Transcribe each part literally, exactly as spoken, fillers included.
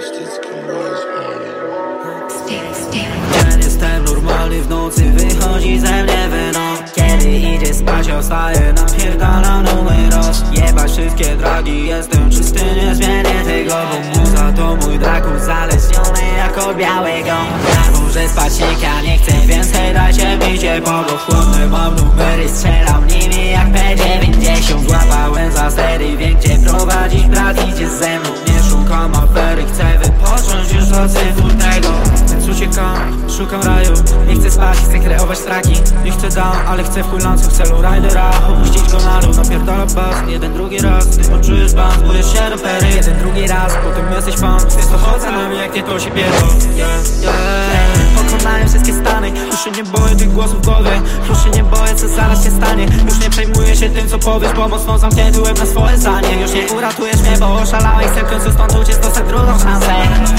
Dzień jestem normalny, w nocy wychodzi ze mnie wyno. Kiedy idzie spać, ja wstaję, napierdalam numeros. Jebać wszystkie dragi, jestem czysty, nie zmienię tego. Bo muza to mój drak, uzależniony jak od białego. Ja muszę spać, ja nie chcę więcej, dajcie mi ciepło. Bo chłodne mam numery, strzelam nimi jak P dziewięćdziesiąt. Złapałem za stery, wiem gdzie prowadzić, brat idzie ze mną. Nie szukam afery, chcę wypocząć już od tego. Więc uciekam, szukam raju. Nie chcę spać, chcę kreować traki. Nie chcę down, ale chcę w hulance, w celu ridera opuścić go na dół, napierdala bas. Jeden, drugi raz, ty poczujesz bas. Bujesz się do pery, jeden, drugi raz. Potem jesteś fan, więc to chodź za nami, jak nie to się pierdol. Yeah, yeah. Pokonałem wszystkie stany. Już się nie boję tych głosów w głowie. Już się nie boję, co zaraz się stanie. Już nie przejmuję się tym, co powiesz, bo mocno zamknięty łeb na swoje zdanie. Już nie uratujesz mnie, bo oszalałeś. Chcę w końcu stąd uciec, dostać drugą szansę.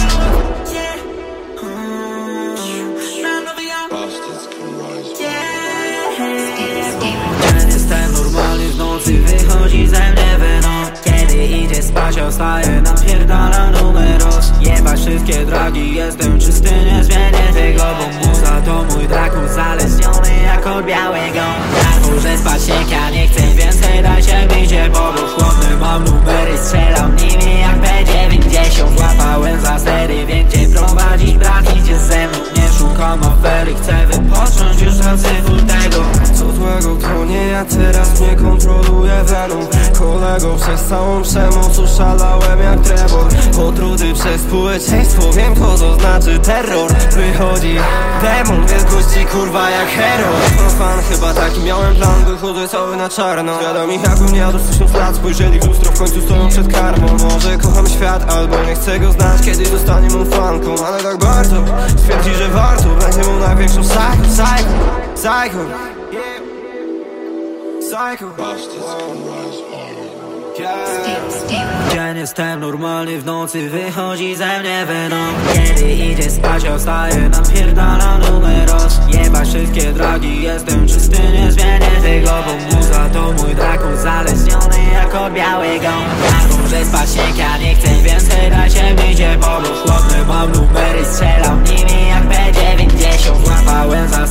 Dzień jestem normalny, w nocy wychodzi ze mnie wyno. Kiedy idzie spać, ja wstaję, napierdalam numeros. Jebać wszystkie dragi, jestem czysty, nie zmienię tego. Bo muza to mój drak, uzależniony jak od białego. Ja muszę spać, ja nie chcę więcej, dajcie mi ciepło. Bo chłodny mam numery, strzelam nimi jak P dziewięćdziesiąt. Złapałem za stery, wiem gdzie prowadzić, brat idzie ze mną. Nie szukam afery, chcę wypocząć już od tego. Co złego to nie ja, teraz mnie kontroluje weną. Kolego, przez całą przemoc oszalałem jak Trevor. Potruty przez społeczeństwo, wiem co to znaczy terror. Wychodzi demon wielkości, kurwa jak hero. No fan, chyba taki miałem plan, wychodzę cały na czarno. Zjadam ich jakbym nie jadł tysiąc lat. Spojrzeli w lustro, w końcu stoją przed karmą. Może kocham świat, albo nie chcę go znać. Kiedyś zostanie mu fanką, ale tak bardzo stwierdzi, że warto. Będzie mu największą psycho, psycho, psycho, yeah. Psycho. Dzień jestem normalny, w nocy wychodzi ze mnie wyno. Kiedy idzie spać, ja wstaję, napierdalam numeros. Jebać wszystkie dragi, jestem czysty, nie zmienię tego. Bo muza to mój drak, uzależniony jak od białego. Ja muszę spać, ja nie chcę więcej, dajcie mi ciepło. Bo chłodne mam numery, strzelam nimi jak P dziewięćdziesiąt. Złapałem za